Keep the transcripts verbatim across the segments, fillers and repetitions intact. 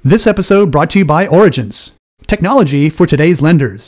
This episode brought to you by Origins, technology for today's lenders.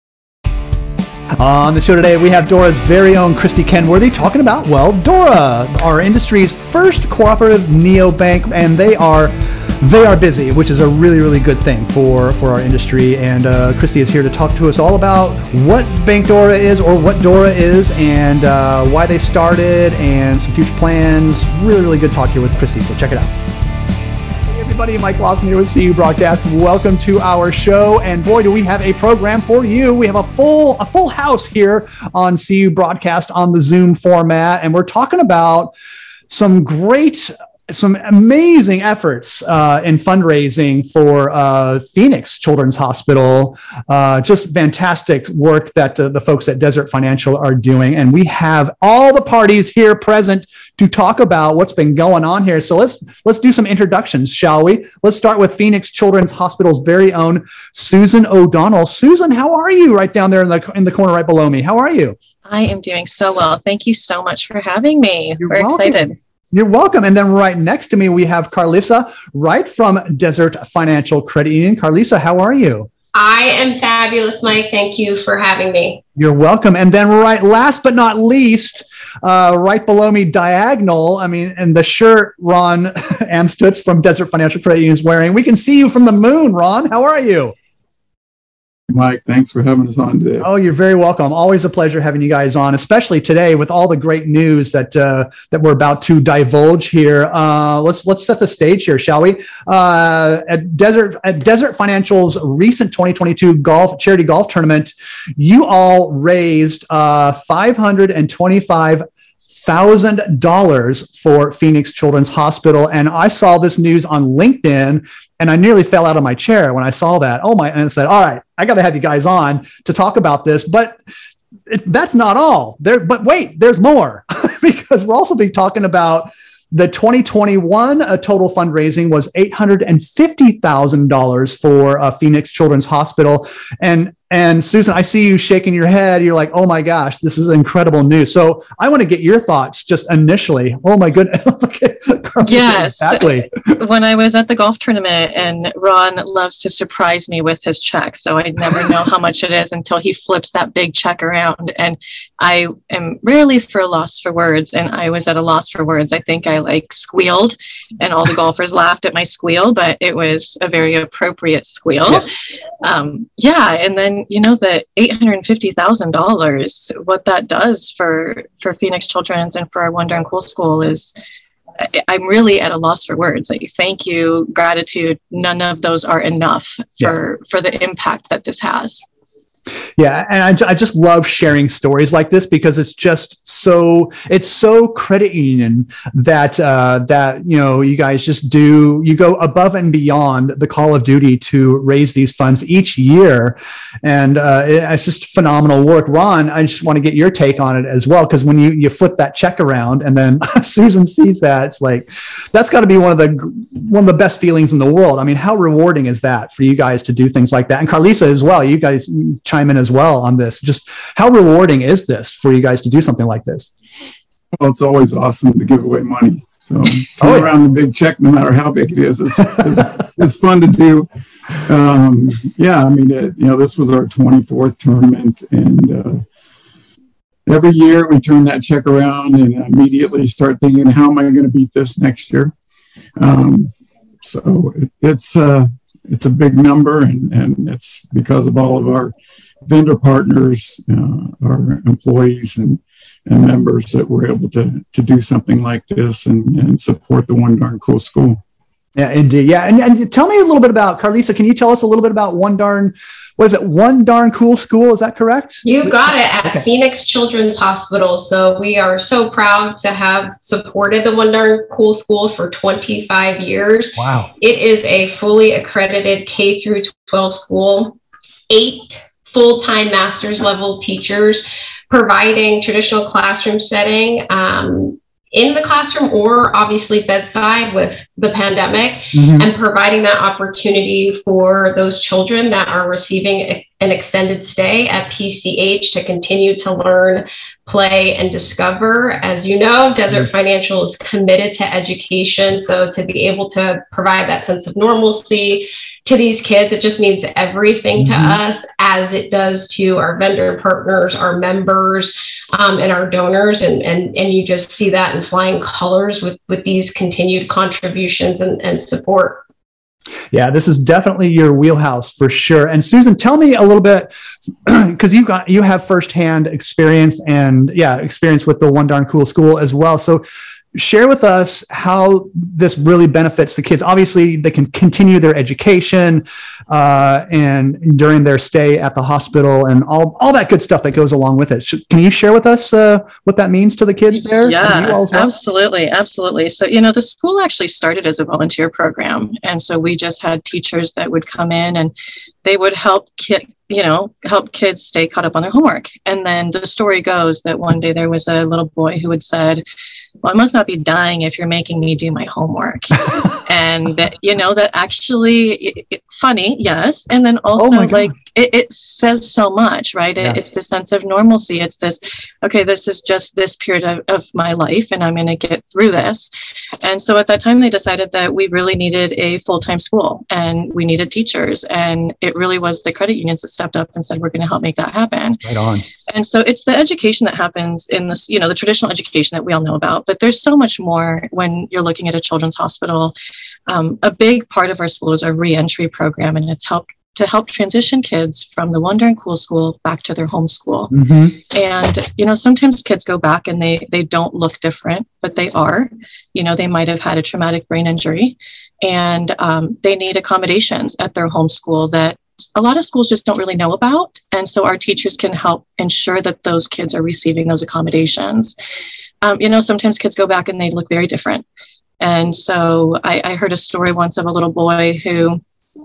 On the show today, we have Dora's very own Christy Kenworthy talking about, well, Dora, our industry's first cooperative neobank, and they are they are busy, which is a really, really good thing for, for our industry. And uh, Christy is here to talk to us all about what Bank Dora is, or what Dora is, and uh, why they started, and some future plans. Really, really good talk here with Christy, so check it out. Everybody, Mike Lawson here with C U Broadcast. Welcome to our show, and boy, do we have a program for you. We have a full a full house here on C U Broadcast on the Zoom format, and we're talking about some great, some amazing efforts uh, in fundraising for uh, Phoenix Children's Hospital. Uh, just fantastic work that uh, the folks at Desert Financial are doing, and we have all the parties here present to talk about what's been going on here. So let's let's do some introductions, shall we? Let's start with Phoenix Children's Hospital's very own Susan O'Donnell. Susan, how are you? Right down there in the in the corner right below me. How are you? I am doing so well. Thank you so much for having me. You're We're welcome. excited. You're welcome. And then right next to me, we have Carlisa, right from Desert Financial Credit Union. Carlisa, how are you? I am fabulous, Mike. Thank you for having me. You're welcome. And then right, last but not least, uh, right below me, diagonal, I mean, and the shirt Ron Amstutz from Desert Financial Credit Union is wearing. We can see you from the moon, Ron. How are you? Mike, thanks for having us on today. Oh, you're very welcome. Always a pleasure having you guys on, especially today with all the great news that uh, that we're about to divulge here. Uh, let's let's set the stage here, shall we? Uh, at Desert at Desert Financial's recent twenty twenty-two golf charity golf tournament, you all raised uh, five hundred twenty-five thousand dollars for Phoenix Children's Hospital, and I saw this news on LinkedIn. And I nearly fell out of my chair when I saw that. Oh my, and I said, all right, I got to have you guys on to talk about this. But it, that's not all there. But wait, there's more because we'll also be talking about the twenty twenty-one uh, total fundraising was eight hundred fifty thousand dollars for uh, Phoenix Children's Hospital. And And Susan, I see you shaking your head. You're like, oh my gosh, this is incredible news. So I want to get your thoughts just initially. Oh my goodness. Yes. Exactly. When I was at the golf tournament, and Ron loves to surprise me with his check. So I never know how much it is until he flips that big check around. And I am rarely for a loss for words. And I was at a loss for words. I think I like squealed, and all the golfers laughed at my squeal, but it was a very appropriate squeal. Yeah. Um, yeah. And then, you know, the eight hundred fifty thousand dollars, what that does for, for Phoenix Children's and for our One Darn Cool School is, I'm really at a loss for words. Like, thank you, gratitude. None of those are enough for, yeah. for the impact that this has. Yeah, and I, I just love sharing stories like this because it's just so it's so credit union that uh, that you know you guys just do you go above and beyond the call of duty to raise these funds each year, and uh, it, it's just phenomenal work. Ron, I just want to get your take on it as well, because when you you flip that check around and then Susan sees that, it's like that's got to be one of the one of the best feelings in the world. I mean, how rewarding is that for you guys to do things like that? And Carlisa as well. You guys chime in as well on this. Just how rewarding is this for you guys to do something like this? Well, it's always awesome to give away money. So turn oh, yeah. around the big check, no matter how big it is. It's, it's, it's fun to do. Um, yeah, I mean, it, you know, this was our twenty-fourth tournament, and uh, every year we turn that check around and immediately start thinking, how am I going to beat this next year? Um, so it, it's uh, it's a big number, and, and it's because of all of our vendor partners, uh, our employees and, and members that we're able to to do something like this and, and support the One Darn Cool School. Yeah, indeed. Yeah. And, and tell me a little bit about, Carlisa, can you tell us a little bit about One Darn, what is it, One Darn Cool School? Is that correct? You got it, at okay. Phoenix Children's Hospital. So we are so proud to have supported the One Darn Cool School for twenty-five years. Wow. It is a fully accredited K through twelve school, eight full-time master's level teachers providing traditional classroom setting, um, in the classroom or obviously bedside with the pandemic, mm-hmm. and providing that opportunity for those children that are receiving an extended stay at P C H to continue to learn, play, and discover. As you know, Desert mm-hmm. Financial is committed to education. So to be able to provide that sense of normalcy to these kids, it just means everything mm-hmm. to us, as it does to our vendor partners, our members, um, and our donors. And, and, and you just see that in flying colors with, with these continued contributions and, and support. Yeah, this is definitely your wheelhouse for sure. And Susan, tell me a little bit, because you got you have firsthand experience and yeah, experience with the One Darn Cool School as well. So share with us how this really benefits the kids. Obviously, they can continue their education uh, and during their stay at the hospital and all, all that good stuff that goes along with it. Can you share with us uh, what that means to the kids there? Yeah, well? absolutely. Absolutely. So, you know, the school actually started as a volunteer program. And so we just had teachers that would come in and they would help ki- you know, help kids stay caught up on their homework. And then the story goes that one day there was a little boy who had said, well, I must not be dying if you're making me do my homework. And, that, you know, that actually, it, it, funny, yes. And then also, oh like, it, it says so much, right? Yeah. It, it's the sense of normalcy. It's this, okay, this is just this period of, of my life, and I'm going to get through this. And so at that time, they decided that we really needed a full-time school, and we needed teachers. And it really was the credit unions that stepped up and said, we're going to help make that happen. Right on. And so it's the education that happens in this, you know, the traditional education that we all know about, but there's so much more when you're looking at a children's hospital. Um, a big part of our school is our reentry program, and it's helped to help transition kids from the One Darn Cool School back to their home school. Mm-hmm. And, you know, sometimes kids go back and they, they don't look different, but they are, you know, they might have had a traumatic brain injury, and um, they need accommodations at their home school that a lot of schools just don't really know about. And so our teachers can help ensure that those kids are receiving those accommodations. Um, you know, sometimes kids go back and they look very different. And so I, I heard a story once of a little boy who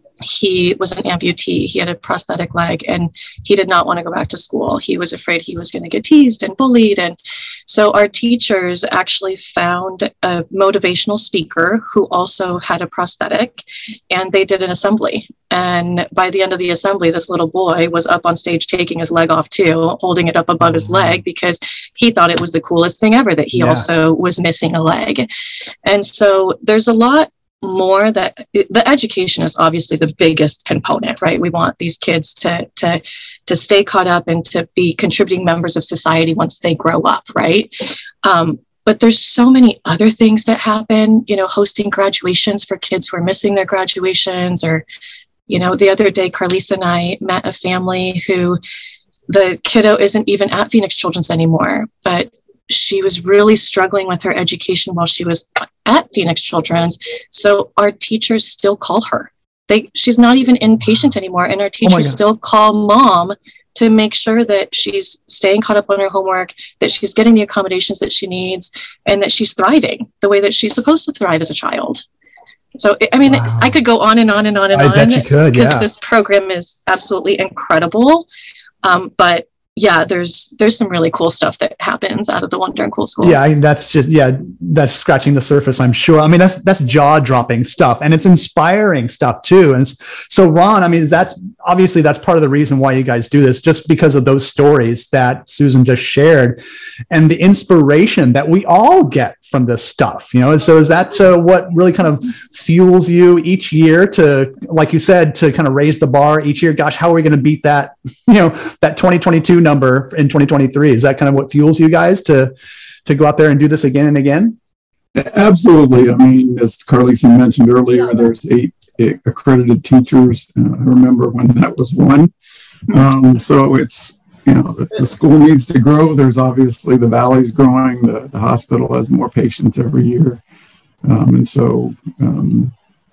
he was an amputee. He had a prosthetic leg, and he did not want to go back to school. He was afraid he was going to get teased and bullied. And so our teachers actually found a motivational speaker who also had a prosthetic, and they did an assembly. And by the end of the assembly, this little boy was up on stage taking his leg off too, holding it up above his leg because he thought it was the coolest thing ever that he yeah. also was missing a leg. And so there's a lot more that the education is obviously the biggest component, right? We want these kids to to to stay caught up and to be contributing members of society once they grow up, right? Um, but there's so many other things that happen, you know, hosting graduations for kids who are missing their graduations, or, you know, the other day, Carlisa and I met a family who the kiddo isn't even at Phoenix Children's anymore, but she was really struggling with her education while she was at Phoenix Children's. So our teachers still call her. They, she's not even inpatient anymore. And our teachers oh still call mom to make sure that she's staying caught up on her homework, that she's getting the accommodations that she needs, and that she's thriving the way that she's supposed to thrive as a child. So, I mean, wow. I could go on and on and on and I on. I bet you could, because yeah. this program is absolutely incredible. Um, but yeah, there's there's some really cool stuff that happens out of the One Darn Cool School. Yeah, I mean, that's just yeah, that's scratching the surface, I'm sure. I mean, that's that's jaw dropping stuff, and it's inspiring stuff too. And so, Ron, I mean, that's obviously that's part of the reason why you guys do this, just because of those stories that Susan just shared, and the inspiration that we all get from this stuff. You know, and so is that uh, what really kind of fuels you each year to, like you said, to kind of raise the bar each year? Gosh, how are we going to beat that? You know, that twenty twenty-two number in twenty twenty-three. Is that kind of what fuels you guys to to go out there and do this again and again? Absolutely. I mean, as Carlisa mentioned earlier, there's eight, eight accredited teachers. Uh, I remember when that was one. Um, so it's, you know, the, the school needs to grow. There's obviously the valley's growing. The, the hospital has more patients every year. Um, and so um,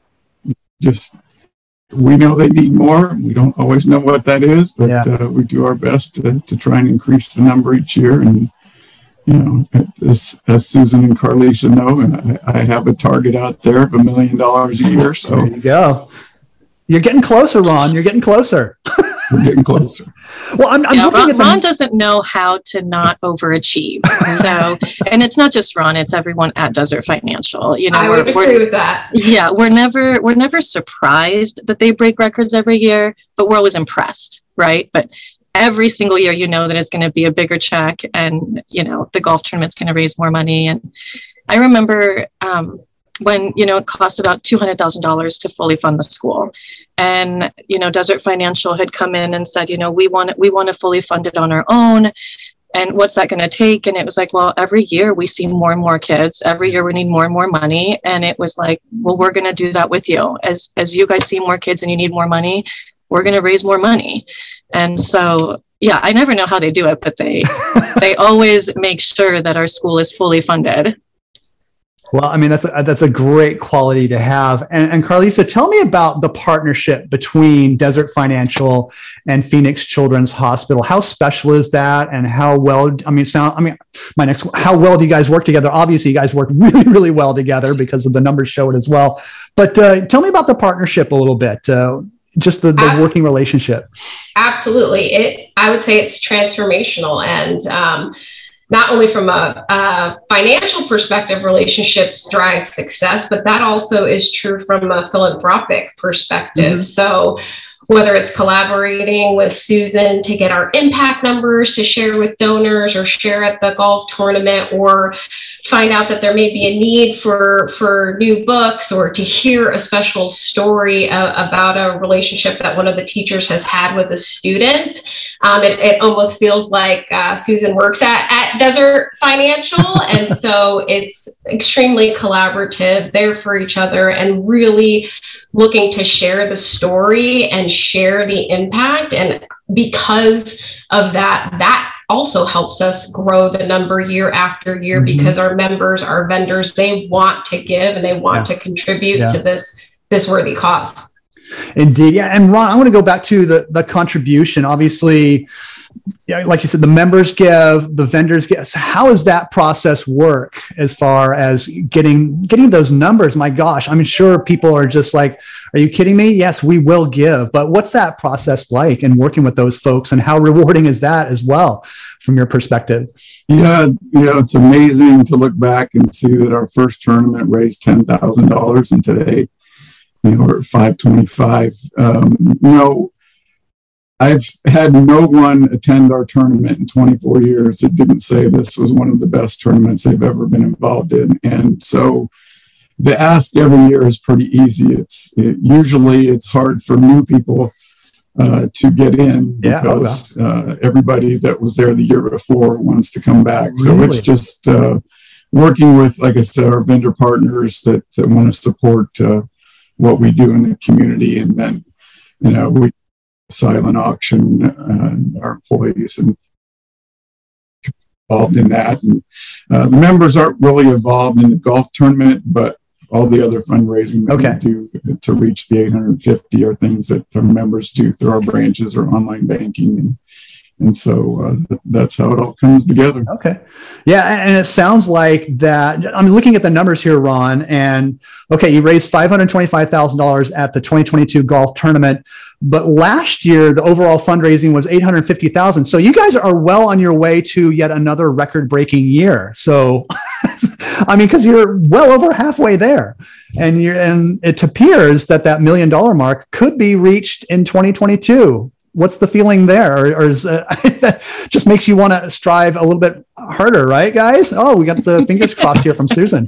just we know they need more. We don't always know what that is, but yeah. uh, we do our best to, to try and increase the number each year. And, you know, as, as Susan and Carlisa know, I, I have a target out there of a million dollars a year. So there you go. You're getting closer, Ron. You're getting closer. We're getting closer. Well, I'm, I'm yeah, Ron, at the... Ron doesn't know how to not overachieve. So, and it's not just Ron; it's everyone at Desert Financial. You know, I would agree with that. Yeah, we're never we're never surprised that they break records every year, but we're always impressed. right? But every single year, you know that it's going to be a bigger check, and, you know, the golf tournament's going to raise more money. And I remember um, when, you know, it cost about two hundred thousand dollars to fully fund the school. And, you know, Desert Financial had come in and said, you know, we want, we want to fully fund it on our own. And what's that going to take? And it was like, well, every year we see more and more kids. Every year we need more and more money. And it was like, well, we're going to do that with you. As as you guys see more kids and you need more money, we're going to raise more money. And so, yeah, I never know how they do it, but they they always make sure that our school is fully funded. Well, I mean, that's a, that's a great quality to have. And, and Carlisa, tell me about the partnership between Desert Financial and Phoenix Children's Hospital. How special is that? And how well, I mean, sound, I mean, my next, how well do you guys work together? Obviously, you guys work really, really well together because of the numbers show it as well. But uh, tell me about the partnership a little bit, uh, just the, the working relationship. Absolutely. It, I would say it's transformational. And, um, not only from a, a financial perspective, relationships drive success, but that also is true from a philanthropic perspective. Mm-hmm. So whether it's collaborating with Susan to get our impact numbers to share with donors or share at the golf tournament, or find out that there may be a need for, for new books, or to hear a special story uh, about a relationship that one of the teachers has had with a student. Um, it, it almost feels like uh, Susan works at, at Desert Financial. And so it's extremely collaborative, there for each other, and really looking to share the story and share the impact. And because of that, that also helps us grow the number year after year, mm-hmm. because our members, our vendors, they want to give and they want yeah. to contribute yeah. to this, this worthy cause. Indeed. Yeah. And Ron, I want to go back to the, the contribution. Obviously, yeah, like you said, the members give, the vendors give. So how does that process work as far as getting getting those numbers? My gosh, I'm sure people are just like, are you kidding me? Yes, we will give. But what's that process like in working with those folks, and how rewarding is that as well from your perspective? Yeah, you know, it's amazing to look back and see that our first tournament raised ten thousand dollars, and today, you know, we're at five twenty-five. Um, you know, I've had no one attend our tournament in twenty-four years that didn't say this was one of the best tournaments they've ever been involved in. And so the ask every year is pretty easy. It's it, usually it's hard for new people uh, to get in because yeah, uh, everybody that was there the year before wants to come back. Really? So it's just uh, working with, like I said, our vendor partners that, that want to support uh, what we do in the community. And then, you know, we silent auction, uh, our employees and involved in that. And uh, the members aren't really involved in the golf tournament, but all the other fundraising that okay. we do to reach the eight hundred fifty are things that our members do through our branches or online banking. And, and so uh, th- that's how it all comes together. Okay. Yeah. And it sounds like that. I'm looking at the numbers here, Ron, and okay, you raised five hundred twenty-five thousand dollars at the twenty twenty-two golf tournament. But last year, the overall fundraising was eight hundred fifty thousand dollars. So you guys are well on your way to yet another record-breaking year. So, I mean, because you're well over halfway there, and you're, and it appears that that million dollar mark could be reached in twenty twenty-two. What's the feeling there? Or, or is uh, that just makes you want to strive a little bit harder, right, guys? Oh, we got the fingers crossed here from Susan.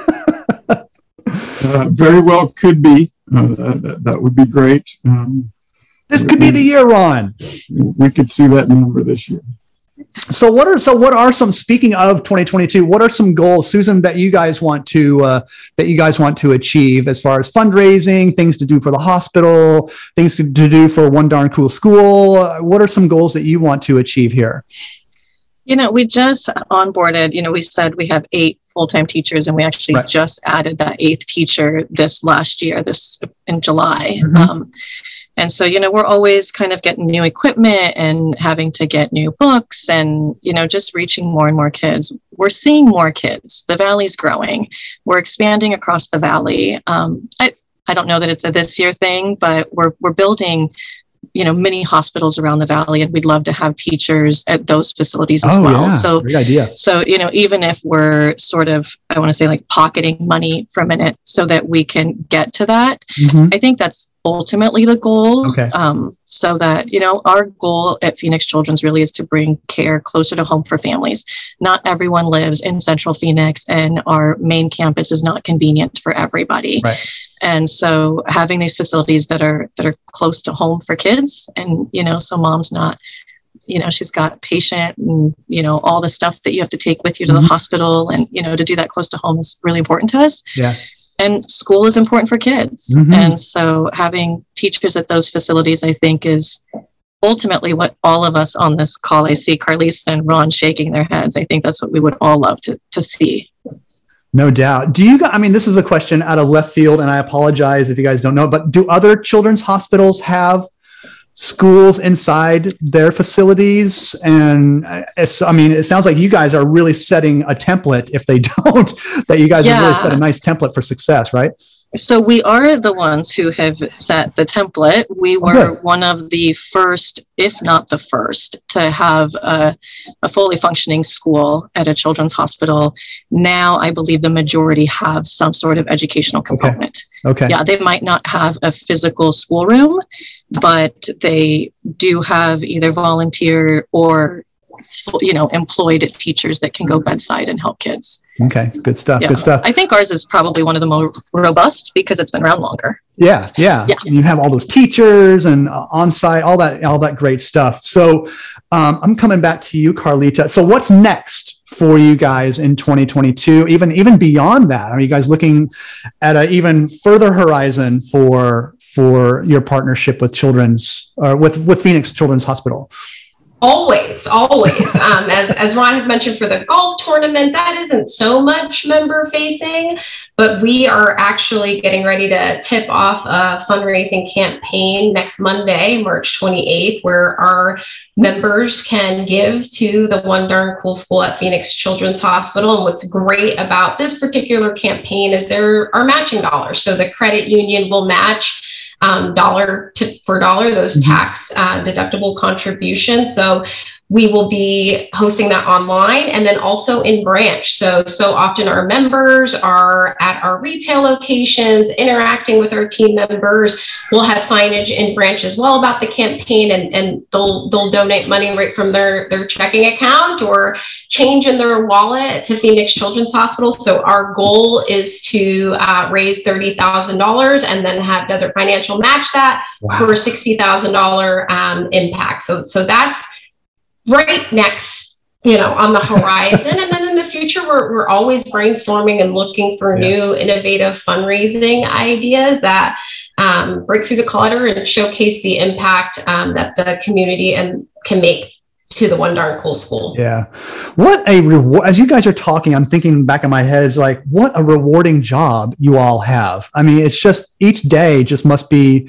uh, very well could be. Uh, that, that would be great. Um, This could be the year, Ron. We could see that number this year. So what are so what are some, speaking of twenty twenty-two, what are some goals, Susan, that you guys want to uh, that you guys want to achieve as far as fundraising, things to do for the hospital, things to do for One Darn Cool School? What are some goals that you want to achieve here? You know, we just onboarded, you know, we said we have eight full-time teachers, and we actually right. just added that eighth teacher this last year, this in July. Mm-hmm. Um, And so, you know, we're always kind of getting new equipment and having to get new books and, you know, just reaching more and more kids. We're seeing more kids. The Valley's growing. We're expanding across the Valley. Um, I, I don't know that it's a this year thing, but we're we're building, you know, mini hospitals around the Valley, and we'd love to have teachers at those facilities as oh, well. Yeah. So, great idea. So, you know, even if we're sort of, I want to say like pocketing money for a minute so that we can get to that, mm-hmm. I think that's ultimately the goal. Okay. Um, so that, you know, our goal at Phoenix Children's really is to bring care closer to home for families. Not everyone lives in Central Phoenix, and our main campus is not convenient for everybody. Right. And so having these facilities that are that are close to home for kids, and, you know, so mom's not, you know, she's got patient and, you know, all the stuff that you have to take with you to mm-hmm. the hospital, and, you know, to do that close to home is really important to us. Yeah. And school is important for kids. Mm-hmm. And so having teachers at those facilities, I think, is ultimately what all of us on this call, I see Carlisa and Ron shaking their heads. I think that's what we would all love to, to see. No doubt. Do you guys, I mean, this is a question out of left field, and I apologize if you guys don't know, but do other children's hospitals have schools inside their facilities? And it's, I mean, it sounds like you guys are really setting a template. If they don't, that you guys yeah. have really set a nice template for success, right? So we are the ones who have set the template. We were okay. one of the first, if not the first, to have a, a fully functioning school at a children's hospital. Now, I believe the majority have some sort of educational component. Okay. okay. Yeah, they might not have a physical schoolroom, but they do have either volunteer or, you know, employed teachers that can go bedside and help kids. Okay, good stuff. Yeah. Good stuff. I think ours is probably one of the more robust because it's been around longer. Yeah, yeah. yeah. You have all those teachers and uh, on-site, all that, all that great stuff. So um, I'm coming back to you, Carlita. So what's next for you guys in twenty twenty-two? Even even beyond that, are you guys looking at an even further horizon for for your partnership with children's or with with Phoenix Children's Hospital? Always, always. Um, as, as Ron had mentioned for the golf tournament, that isn't so much member facing, but we are actually getting ready to tip off a fundraising campaign next Monday, March twenty-eighth, where our members can give to the One Darn Cool School at Phoenix Children's Hospital. And what's great about this particular campaign is there are matching dollars. So the credit union will match Um, dollar to, for dollar, those mm-hmm. tax uh, deductible contributions. So we will be hosting that online and then also in branch. So, so often our members are at our retail locations, interacting with our team members. We'll have signage in branch as well about the campaign, and, and they'll, they'll donate money right from their, their checking account or change in their wallet to Phoenix Children's Hospital. So our goal is to uh, raise thirty thousand dollars and then have Desert Financial match that wow. for a sixty thousand dollars um, impact. So, so that's right next, you know, on the horizon. And then in the future, we're, we're always brainstorming and looking for yeah. new innovative fundraising ideas that um, break through the clutter and showcase the impact um, that the community and can make to the One Darn Cool School. Yeah. What a reward. As you guys are talking, I'm thinking back in my head, it's like, what a rewarding job you all have. I mean, it's just each day just must be,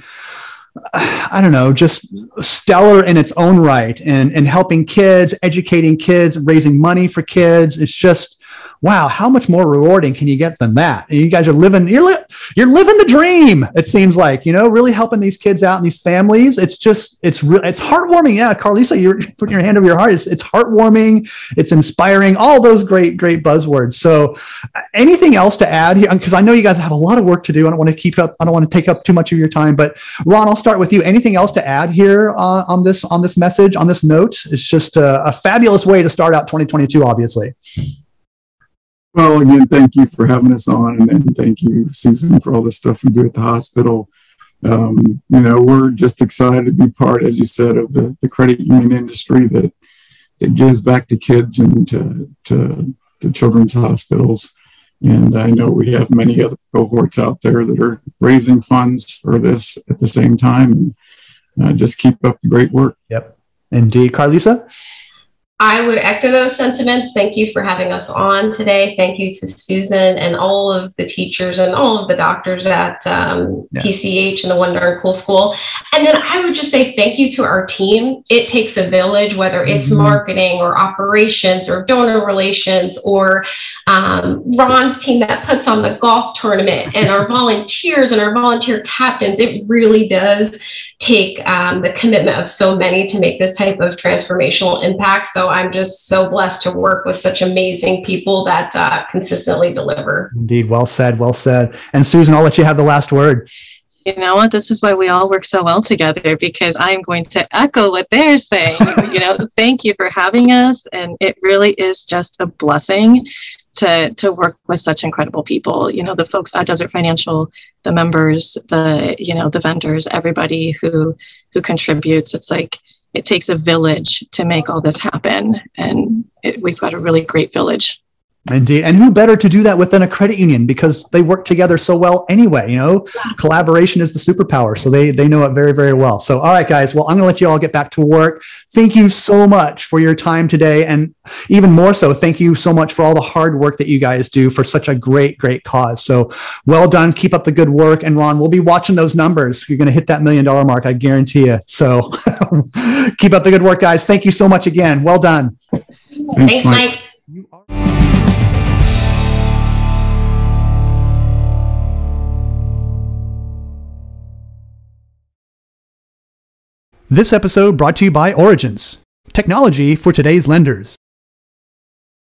I don't know, just stellar in its own right, and, and helping kids, educating kids, raising money for kids. It's just, wow, how much more rewarding can you get than that? And you guys are living, you're, li- you're living the dream. It seems like, you know, really helping these kids out and these families. It's just, it's re- it's heartwarming. Yeah. Carlisa, you're putting your hand over your heart. It's, it's heartwarming. It's inspiring, all those great, great buzzwords. So uh, anything else to add here? Because I know you guys have a lot of work to do. I don't want to keep up. I don't want to take up too much of your time, but Ron, I'll start with you. Anything else to add here uh, on this, on this message, on this note? It's just a, a fabulous way to start out twenty twenty-two, obviously. Well, again, thank you for having us on, and, and thank you, Susan, for all the stuff we do at the hospital. Um, you know, we're just excited to be part, as you said, of the, the credit union industry that that gives back to kids and to, to, to children's hospitals. And I know we have many other cohorts out there that are raising funds for this at the same time. And uh, just keep up the great work. Yep, indeed. Carlisa? I would echo those sentiments. Thank you for having us on today. Thank you to Susan and all of the teachers and all of the doctors at um, yeah. P C H and the One Darn Cool School. And then I would just say thank you to our team. It takes a village, whether it's mm-hmm. marketing or operations or donor relations or um, Ron's team that puts on the golf tournament and our volunteers and our volunteer captains. It really does take um, the commitment of so many to make this type of transformational impact. So I'm just so blessed to work with such amazing people that uh, consistently deliver. Indeed. Well said. Well said. And Susan, I'll let you have the last word. you know what, this is why we all work so well together, because I'm going to echo what they're saying. You know, thank you for having us. And it really is just a blessing to to work with such incredible people. You know, the folks at Desert Financial, the members, the, you know, the vendors, everybody who who contributes. It's like, it takes a village to make all this happen. And it, we've got a really great village. Indeed. And who better to do that within a credit union, because they work together so well anyway. You know, collaboration is the superpower. So they, they know it very, very well. So, all right, guys, well, I'm going to let you all get back to work. Thank you so much for your time today. And even more so, thank you so much for all the hard work that you guys do for such a great, great cause. So well done. Keep up the good work. And Ron, we'll be watching those numbers. You're going to hit that million dollar mark, I guarantee you. So keep up the good work, guys. Thank you so much again. Well done. Thanks, Thanks Mike. Mike. This episode brought to you by Origence, technology for today's lenders.